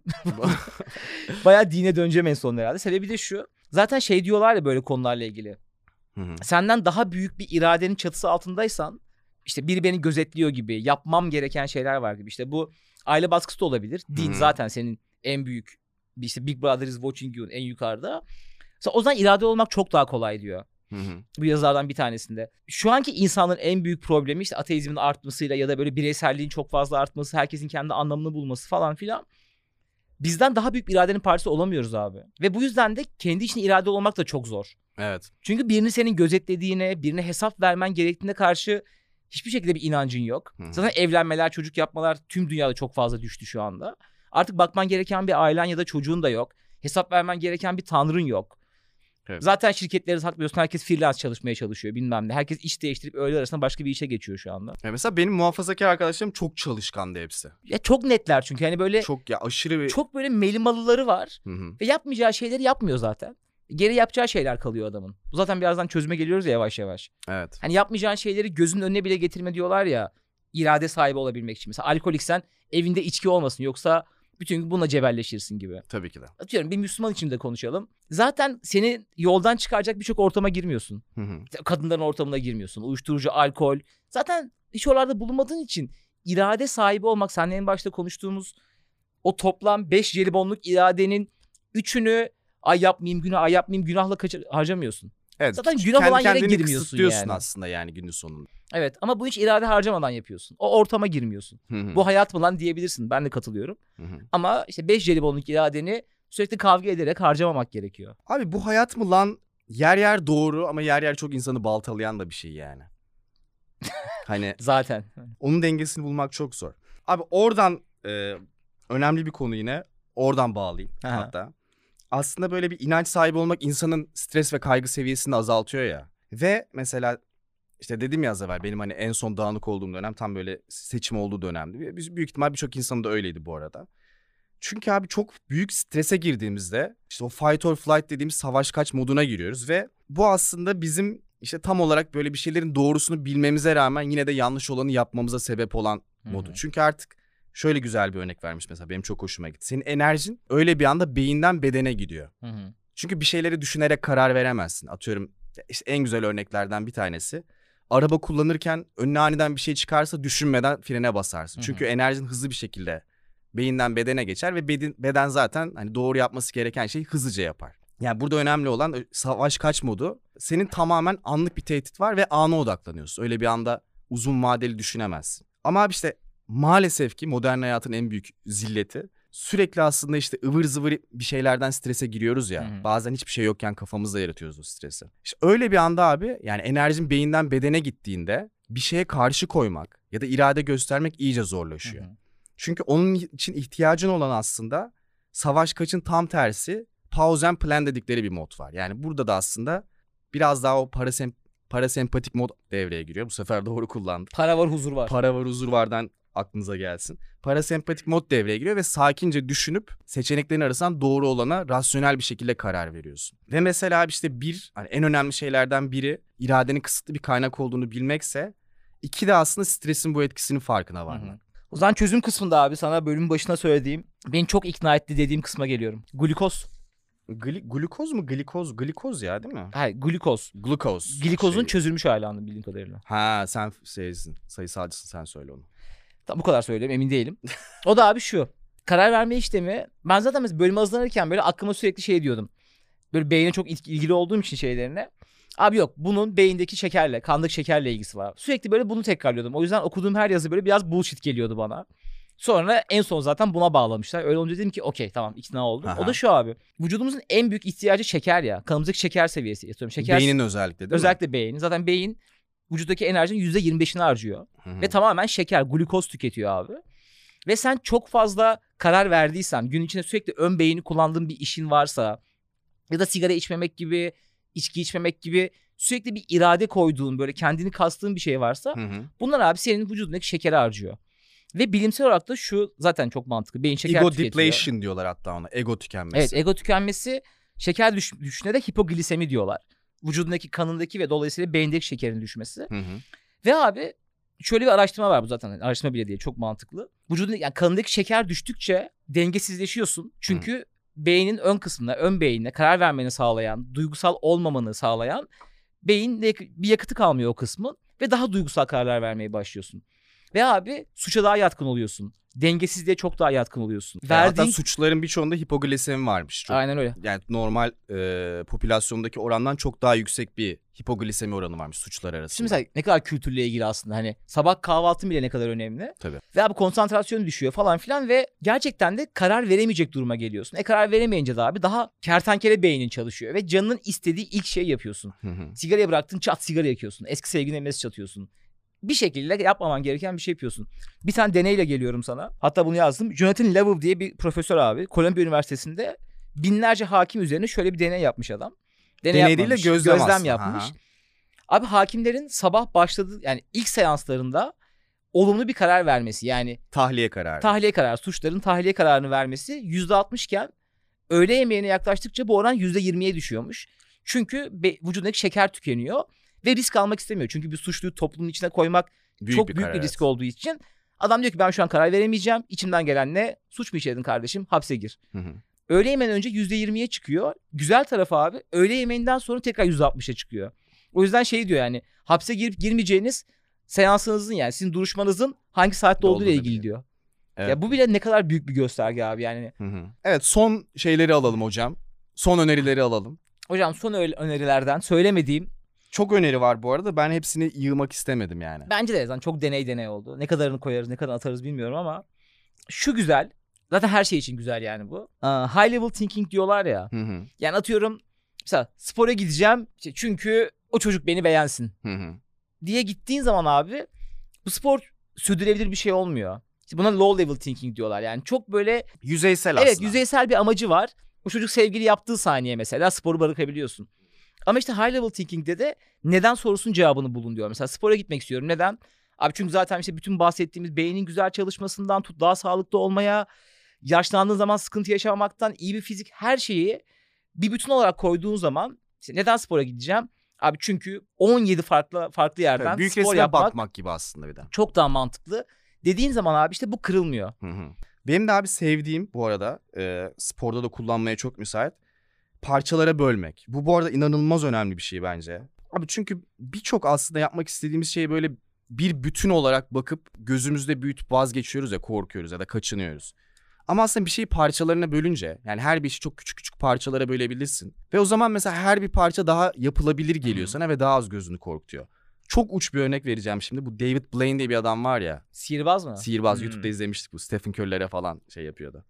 Bayağı dine döneceğim en sonunda herhalde. Sebebi de şu. Zaten şey diyorlar ya böyle konularla ilgili. Senden daha büyük bir iradenin çatısı altındaysan, işte biri beni gözetliyor gibi, yapmam gereken şeyler var gibi. İşte bu aile baskısı da olabilir. Din zaten senin en büyük, işte Big Brother is watching you'un en yukarıda. O zaman irade olmak çok daha kolay diyor. Bu yazılardan bir tanesinde. Şu anki insanların en büyük problemi işte ateizmin artmasıyla ya da böyle bireyselliğin çok fazla artması, herkesin kendi anlamını bulması falan filan. Bizden daha büyük bir iradenin parçası olamıyoruz abi. Ve bu yüzden de kendi için irade olmak da çok zor. Evet. Çünkü birini senin gözetlediğine, birine hesap vermen gerektiğine karşı hiçbir şekilde bir inancın yok. Zaten evlenmeler, çocuk yapmalar tüm dünyada çok fazla düştü şu anda. Artık bakman gereken bir ailen ya da çocuğun da yok. Hesap vermen gereken bir tanrın yok. Evet. Zaten şirketleri saklıyorsun. Herkes freelance çalışmaya çalışıyor bilmem ne. Herkes iş değiştirip öğle arasında başka bir işe geçiyor şu anda. Ya mesela benim muhafazakar arkadaşlarım çok çalışkandı hepsi. Ya çok netler çünkü hani böyle çok ya aşırı bir... çok böyle melimalıları var. Ve yapmayacağı şeyleri yapmıyor zaten. Geri yapacağı şeyler kalıyor adamın. Bu zaten birazdan çözüme geliyoruz ya yavaş yavaş. Evet. Hani yapmayacağın şeyleri gözünün önüne bile getirme diyorlar ya. İrade sahibi olabilmek için. Mesela alkoliksen evinde içki olmasın, yoksa bütün gün bununla cebelleşirsin gibi. Tabii ki de. Atıyorum bir Müslüman için de konuşalım. Zaten seni yoldan çıkaracak birçok ortama girmiyorsun. Kadınların ortamına girmiyorsun. Uyuşturucu, alkol. Zaten hiç oralarda bulunmadığın için irade sahibi olmak, seninle en başta konuştuğumuz o toplam 5 jelibonluk iradenin 3'ünü ay yapmayayım günahla harcamıyorsun. Evet. Zaten günah olan yere girmiyorsun kısıtlıyorsun yani. aslında yani günün sonunda. Evet ama bu hiç irade harcamadan yapıyorsun. O ortama girmiyorsun. Bu hayat mı lan diyebilirsin. Ben de katılıyorum. Ama işte 5 jelibonluk iradeni sürekli kavga ederek harcamamak gerekiyor. Abi bu hayat mı lan? Yer yer doğru ama yer yer çok insanı baltalayan da bir şey yani. Hani zaten. Onun dengesini bulmak çok zor. Abi oradan önemli bir konu yine. Oradan bağlayayım hatta. Aslında böyle bir inanç sahibi olmak insanın stres ve kaygı seviyesini azaltıyor ya. Ve mesela işte dedim ya az evvel benim hani en son dağınık olduğum dönem tam böyle seçim olduğu dönemdi. Büyük ihtimal birçok insanın da öyleydi bu arada. Çünkü abi çok büyük strese girdiğimizde işte o fight or flight dediğimiz savaş kaç moduna giriyoruz ve bu aslında bizim işte tam olarak böyle bir şeylerin doğrusunu bilmemize rağmen yine de yanlış olanı yapmamıza sebep olan modu. Çünkü artık şöyle güzel bir örnek vermiş mesela, benim çok hoşuma gitti. Senin enerjin öyle bir anda beyinden bedene gidiyor. Çünkü bir şeyleri düşünerek karar veremezsin. Atıyorum işte en güzel örneklerden bir tanesi. Araba kullanırken önüne aniden bir şey çıkarsa düşünmeden frene basarsın. Çünkü enerjin hızlı bir şekilde beyinden bedene geçer ve beden zaten hani doğru yapması gereken şeyi hızlıca yapar. Yani burada önemli olan savaş kaç modu. Senin tamamen anlık bir tehdit var ve ana odaklanıyorsun. Öyle bir anda uzun vadeli düşünemezsin. Ama abi işte maalesef ki modern hayatın en büyük zilleti. Sürekli aslında işte ıvır zıvır bir şeylerden strese giriyoruz ya. Bazen hiçbir şey yokken kafamızda yaratıyoruz o stresi. İşte öyle bir anda abi yani enerjin beyinden bedene gittiğinde bir şeye karşı koymak ya da irade göstermek iyice zorlaşıyor. Çünkü onun için ihtiyacın olan aslında savaş kaçın tam tersi pause and plan dedikleri bir mod var. Yani burada da aslında biraz daha o parasempatik mod devreye giriyor. Bu sefer doğru kullandım. Para var, huzur var. Para var, huzur vardan aklınıza gelsin. Parasempatik mod devreye giriyor ve sakince düşünüp seçeneklerin arasından doğru olana rasyonel bir şekilde karar veriyorsun. Ve mesela işte hani en önemli şeylerden biri iradenin kısıtlı bir kaynak olduğunu bilmekse, iki de aslında stresin bu etkisinin farkına varmak. O zaman çözüm kısmında abi sana bölümün başına söylediğim, beni çok ikna etti dediğim kısma geliyorum. Glikoz. Glukoz mu? Glikoz ya değil mi? Hayır, glikoz. Glukoz. Glikozun çözülmüş hali anladığım bildiğim kadarıyla. Ha sen sayısalcısın, sen söyle onu. Tamam, bu kadar söyleyeyim, emin değilim. O da abi şu. Karar verme işlemi. Ben zaten mesela bölüme hazırlanırken böyle aklıma sürekli şey diyordum. böyle beyne çok ilgili olduğum için şeylerine. Abi yok, bunun beyindeki şekerle, kandaki şekerle ilgisi var. Sürekli böyle bunu tekrarlıyordum. O yüzden okuduğum her yazı böyle biraz bullshit geliyordu bana. Sonra en son zaten buna bağlamışlar. Öyle olunca dedim ki okey tamam, ikna oldum. Aha. O da şu abi. Vücudumuzun en büyük ihtiyacı şeker ya. Kanımızdaki şeker seviyesi. Yatıyorum. Şeker, Beynin özellikle değil mi? özellikle beyin. Zaten beyin vücuttaki enerjinin %25'ini harcıyor. Hı-hı. Ve tamamen şeker, glukoz tüketiyor abi. Ve sen çok fazla karar verdiysen, gün içinde sürekli ön beyni kullandığın bir işin varsa ya da sigara içmemek gibi, içki içmemek gibi sürekli bir irade koyduğun, böyle kendini kastığın bir şey varsa Hı-hı. bunlar abi senin vücudundaki şekeri harcıyor. Ve bilimsel olarak da şu zaten çok mantıklı. Beyin şeker Ego tüketiyor. depletion diyorlar hatta ona. Ego tükenmesi. Evet, ego tükenmesi, şeker düşüşüne de hipoglisemi diyorlar. Vücudundaki, kanındaki ve dolayısıyla beyindeki şekerin düşmesi. Hı-hı. Ve abi şöyle bir araştırma var, bu zaten araştırma bile değil, çok mantıklı. Vücudun, yani kanındaki şeker düştükçe dengesizleşiyorsun. Çünkü beynin ön kısmında, ön beyinle karar vermeni sağlayan, duygusal olmamanı sağlayan beyinde bir yakıtı kalmıyor o kısmın ve daha duygusal kararlar vermeye başlıyorsun. Ve abi suça daha yatkın oluyorsun. Dengesizliğe çok daha yatkın oluyorsun. Hatta suçların birçoğunda hipoglisemi varmış. Çok, Aynen öyle. yani normal popülasyondaki orandan çok daha yüksek bir hipoglisemi oranı varmış suçlar arasında. Şimdi mesela ne kadar kültürle ilgili aslında, hani sabah kahvaltın bile ne kadar önemli. Tabii. Ve abi konsantrasyon düşüyor falan filan ve gerçekten de karar veremeyecek duruma geliyorsun. Karar veremeyince de abi daha kertenkele beynin çalışıyor ve canının istediği ilk şeyi yapıyorsun. Hı-hı. Sigarayı bıraktın, çat sigara yakıyorsun. Eski sevgiline mesaj atıyorsun. Bir şekilde yapmaman gereken bir şey yapıyorsun. Bir tane deneyle geliyorum sana. Hatta bunu yazdım. Jonathan Lavov diye bir profesör abi. Columbia Üniversitesi'nde binlerce hakim üzerine şöyle bir deney yapmış adam. Deney değil de yapmamış, gözlem aslında. yapmış. Aha. Abi hakimlerin sabah başladığı, yani ilk seanslarında olumlu bir karar vermesi, yani Tahliye kararı. tahliye kararı, suçların tahliye kararını vermesi %60 iken öğle yemeğine yaklaştıkça bu oran %20'ye düşüyormuş. Çünkü vücudundaki şeker tükeniyor ve risk almak istemiyor. Çünkü bir suçluyu toplumun içine koymak çok büyük bir risk olduğu için adam diyor ki ben şu an karar veremeyeceğim. İçimden gelen ne? Suç mu işledin kardeşim? Hapse gir. Hı-hı. Öğle yemeğinden önce %20'ye çıkıyor. Güzel tarafı abi, öğle yemeğinden sonra tekrar %60'a çıkıyor. O yüzden şey diyor, yani hapse girip girmeyeceğiniz seansınızın, yani sizin duruşmanızın hangi saatte olduğu ile ilgili diyor. Evet. Ya bu bile ne kadar büyük bir gösterge abi yani. Hı-hı. Evet, son şeyleri alalım hocam. Son önerileri alalım. Hocam son önerilerden söylemediğim, Çok öneri var bu arada. Ben hepsini yığmak istemedim yani. bence de zaten çok deney oldu. Ne kadarını koyarız, ne kadarını atarız bilmiyorum ama şu güzel. Zaten her şey için güzel yani bu. High level thinking diyorlar ya. Hı-hı. Yani atıyorum mesela spora gideceğim işte çünkü o çocuk beni beğensin Hı-hı. diye gittiğin zaman abi bu spor sürdürülebilir bir şey olmuyor. İşte buna low level thinking diyorlar. Yani çok böyle Yüzeysel aslında. evet, yüzeysel bir amacı var. O çocuk sevgili yaptığı saniye mesela sporu bırakabiliyorsun. Ama işte high level thinking'de de neden sorusunun cevabını bulun diyor. Mesela spora gitmek istiyorum. Neden? Abi çünkü zaten işte bütün bahsettiğimiz beynin güzel çalışmasından tut daha sağlıklı olmaya, yaşlandığın zaman sıkıntı yaşamaktan, iyi bir fizik, her şeyi bir bütün olarak koyduğun zaman işte neden spora gideceğim? Abi çünkü 17 farklı yerden Tabii, büyük spor resme yapmak bakmak gibi aslında bir de. çok daha mantıklı. Dediğin zaman abi işte bu kırılmıyor. Hı-hı. Benim de abi sevdiğim bu arada sporda da kullanmaya çok müsait parçalara bölmek. Bu arada inanılmaz önemli bir şey bence. Abi çünkü birçok aslında yapmak istediğimiz şeyi böyle bir bütün olarak bakıp gözümüzde büyütüp vazgeçiyoruz ya, korkuyoruz ya da kaçınıyoruz. Ama aslında bir şeyi parçalarına bölünce, yani her bir işi çok küçük küçük parçalara bölebilirsin. Ve o zaman mesela her bir parça daha yapılabilir geliyor sana ve daha az gözünü korkutuyor. Çok uç bir örnek vereceğim şimdi. Bu David Blaine diye bir adam var ya. Sihirbaz mı? Sihirbaz. YouTube'da izlemiştik bu. Stephen Curry'lere falan şey yapıyordu.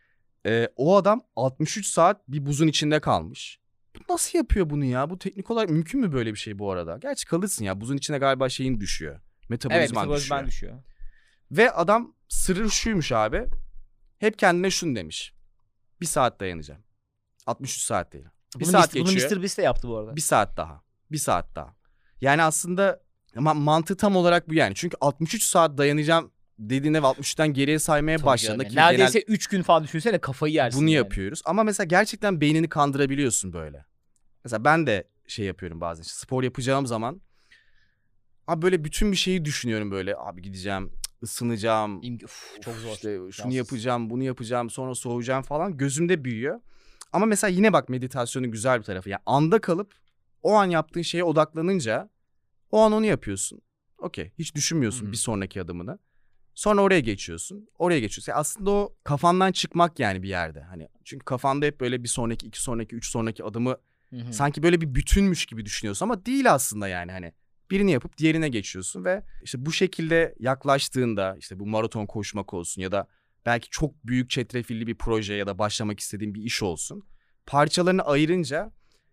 O adam 63 saat bir buzun içinde kalmış. Nasıl yapıyor bunu ya? Bu teknik olarak mümkün mü böyle bir şey bu arada? Gerçi kalırsın ya. Buzun içine galiba şeyin düşüyor. Evet, Metabolizman düşüyor. düşüyor. Ve adam sırrı şuymuş abi. Hep kendine şunu demiş. 1 saat dayanacağım. 63 saat değil. Bir saat geçiyor. Bunu Mr. Beast de yaptı bu arada. 1 saat daha. 1 saat daha. Yani aslında mantığı tam olarak bu yani. Çünkü 63 saat dayanacağım dediğinde ve 63'ten geriye saymaya başladığında ki neredeyse 3 gün falan düşünsene, kafayı yersin. bunu yani. yapıyoruz. Ama mesela gerçekten beynini kandırabiliyorsun böyle. Mesela ben de şey yapıyorum bazen. İşte spor yapacağım zaman abi böyle bütün bir şeyi düşünüyorum böyle. Abi gideceğim, ısınacağım. Çok zor. İşte şunu Yalnız. yapacağım, bunu yapacağım, sonra soğuyacağım falan. Gözümde büyüyor. Ama mesela yine bak meditasyonun güzel bir tarafı. Yani anda kalıp o an yaptığın şeye odaklanınca o an onu yapıyorsun. Okey. Hiç düşünmüyorsun bir sonraki adımını. Sonra oraya geçiyorsun. Oraya geçiyorsun. Yani aslında o kafandan çıkmak yani bir yerde. Hani çünkü kafanda hep böyle bir sonraki, iki sonraki, üç sonraki adımı sanki böyle bir bütünmüş gibi düşünüyorsun ama değil aslında yani hani. Birini yapıp diğerine geçiyorsun ve işte bu şekilde yaklaştığında işte bu maraton koşmak olsun ya da belki çok büyük çetrefilli bir proje ya da başlamak istediğin bir iş olsun. Parçalarını ayırınca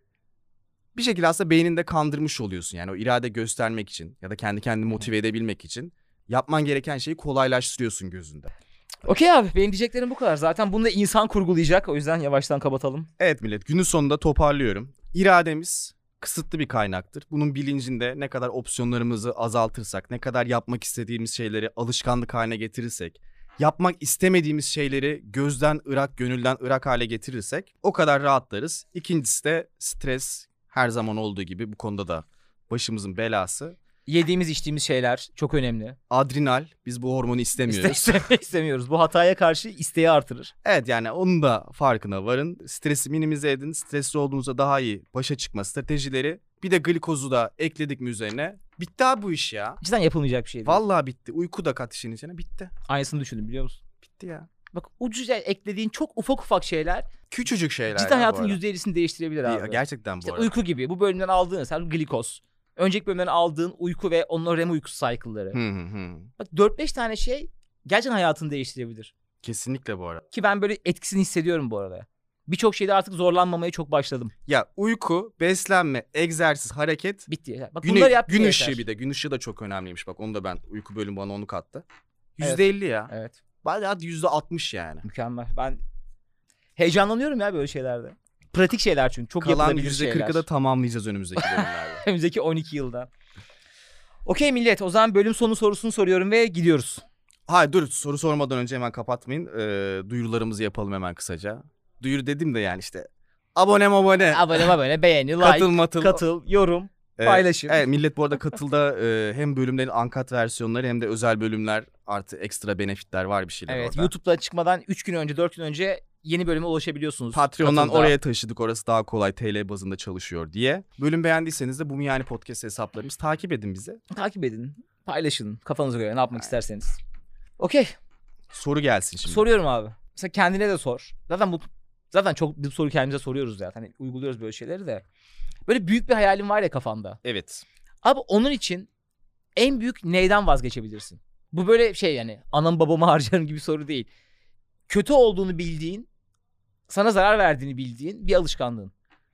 bir şekilde aslında beyninde kandırmış oluyorsun. Yani o irade göstermek için ya da kendi kendini motive edebilmek için yapman gereken şeyi kolaylaştırıyorsun gözünde. Okey abi, benim diyeceklerim bu kadar. Zaten bunu da insan kurgulayacak. O yüzden yavaştan kapatalım. Evet millet, günün sonunda toparlıyorum. İrademiz kısıtlı bir kaynaktır. Bunun bilincinde ne kadar opsiyonlarımızı azaltırsak, ne kadar yapmak istediğimiz şeyleri alışkanlık haline getirirsek, yapmak istemediğimiz şeyleri gözden ırak, gönülden ırak hale getirirsek o kadar rahatlarız. İkincisi de stres, her zaman olduğu gibi bu konuda da başımızın belası. Yediğimiz içtiğimiz şeyler çok önemli. Adrenal, biz bu hormonu istemiyoruz. İstemiyoruz. Bu hataya karşı isteği artırır. Evet yani onun da farkına varın. Stresi minimize edin. Stresli olduğunuzda daha iyi başa çıkma stratejileri. Bir de glikozu da ekledik mi üzerine? Bitti abi bu iş ya. Cidden yapılmayacak bir şey değil. Vallahi bitti. Uyku da kat işin içine. Bitti. Aynısını düşündüm, biliyor musun? Bitti ya. Bak, ucuca eklediğin çok ufak ufak şeyler Küçücük şeyler. cidden ya bu hayatın arada. %50'sini değiştirebilir abi. Gerçekten bu İşte arada. uyku gibi. Bu bölümden aldığın sen glikoz. Önceki bölümden aldığın uyku ve onun REM uykusu cycle'ları. Bak 4-5 tane şey gerçekten hayatını değiştirebilir. Kesinlikle bu arada. Ki ben böyle etkisini hissediyorum bu arada. Birçok şeyde artık zorlanmamaya çok başladım. Ya uyku, beslenme, egzersiz, hareket. Bitti. Bak bunları yap. Gün ışığı bir de. Gün ışığı da çok önemliymiş. Bak onu da ben, uyku bölümü bana onu kattı. Evet. %50 ya. Evet. Hadi %60 yani. Mükemmel. Ben heyecanlanıyorum ya böyle şeylerde. Pratik şeyler çünkü. Çok Kalan yapılabilir şeyler. %40'ı da tamamlayacağız önümüzdeki bölümlerde. Önümüzdeki 12 yılda. Okey millet, o zaman bölüm sonu sorusunu soruyorum ve gidiyoruz. Hayır dur, soru sormadan önce hemen kapatmayın. Duyurularımızı yapalım hemen kısaca. Duyuru dedim de yani işte abone, Abone, beğeni, like, katıl, yorum, paylaşım. Evet, millet bu arada katılda hem bölümlerin uncut versiyonları hem de özel bölümler artı ekstra benefitler var bir şeyler Evet, orada. YouTube'da çıkmadan 3 gün önce 4 gün önce yeni bölüme ulaşabiliyorsunuz. Patreon'dan Katılda. oraya taşıdık, orası daha kolay TL bazında çalışıyor diye. Bölüm beğendiyseniz de bu yani podcast hesaplarımız, takip edin bizi. Takip edin, paylaşın kafanıza göre ne yapmak isterseniz. Okey, Soru gelsin şimdi. soruyorum abi. Mesela kendine de sor. Zaten çok bir soru kendimize soruyoruz zaten. Hani uyguluyoruz böyle şeyleri de. Böyle büyük bir hayalin var ya kafanda. Evet. Abi onun için en büyük neyden vazgeçebilirsin? Bu böyle şey yani anam babamı harcarım gibi soru değil. Kötü olduğunu bildiğin, sana zarar verdiğini bildiğin bir alışkanlığın.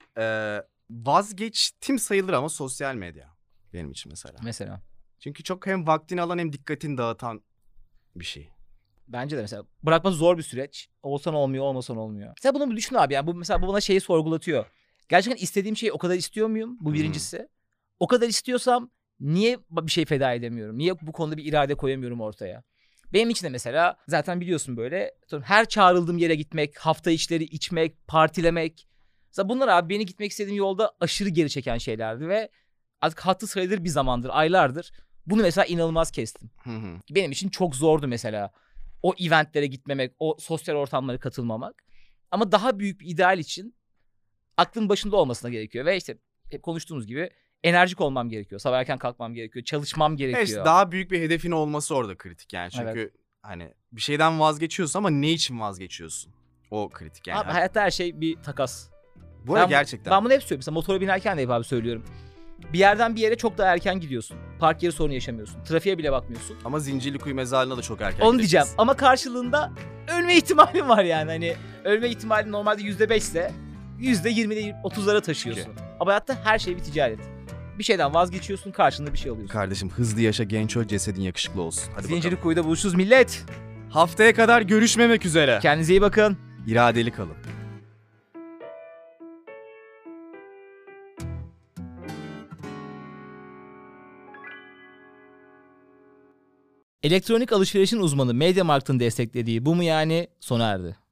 Vazgeçtim sayılır ama sosyal medya benim için mesela. Mesela. Çünkü çok hem vaktini alan hem dikkatini dağıtan bir şey. Bence de mesela bırakması zor bir süreç. Olsan olmuyor, olmasan olmuyor. Sen bunu bir düşün abi yani. Bu bana şeyi sorgulatıyor. Gerçekten istediğim şeyi o kadar istiyor muyum? Bu birincisi. O kadar istiyorsam niye bir şey feda edemiyorum? Niye bu konuda bir irade koyamıyorum ortaya? Benim için de mesela zaten biliyorsun böyle her çağrıldığım yere gitmek, hafta içleri içmek, partilemek. Mesela bunlar abi beni gitmek istediğim yolda aşırı geri çeken şeylerdi ve artık hatırı sayılır bir zamandır, aylardır bunu mesela inanılmaz kestim. Benim için çok zordu mesela o eventlere gitmemek, o sosyal ortamlara katılmamak. Ama daha büyük bir ideal için aklın başında olmasına gerekiyor ve işte hep konuştuğumuz gibi enerjik olmam gerekiyor. Sabah erken kalkmam gerekiyor, çalışmam gerekiyor. Evet, işte daha büyük bir hedefin olması orada kritik yani. Çünkü hani bir şeyden vazgeçiyorsun ama ne için vazgeçiyorsun? O kritik yani. Abi hayatta her şey bir takas. Bu arada gerçekten. Ben bunu hep söylüyorum. Mesela motora binerken de hep abi söylüyorum. Bir yerden bir yere çok daha erken gidiyorsun. Park yeri sorunu yaşamıyorsun. Trafiğe bile bakmıyorsun. Ama Zincirlikuyu mezarlığına da çok erken Onu diyeceğim. gideriz. Ama karşılığında ölme ihtimalin var yani. Hani ölme ihtimali normalde %5 ise %20'de 30'lara taşıyorsun. Ama hayatta her şey bir ticaret. Bir şeyden vazgeçiyorsun, karşılığında bir şey alıyorsun. Kardeşim hızlı yaşa, genç öl, cesedin yakışıklı olsun. Hadi bakalım. Zincirlikuyu'da buluşuruz millet. Haftaya kadar görüşmemek üzere. Kendinize iyi bakın. İradeli kalın. Elektronik alışverişin uzmanı MediaMarkt'ın desteklediği Bu Mu Yani sona erdi.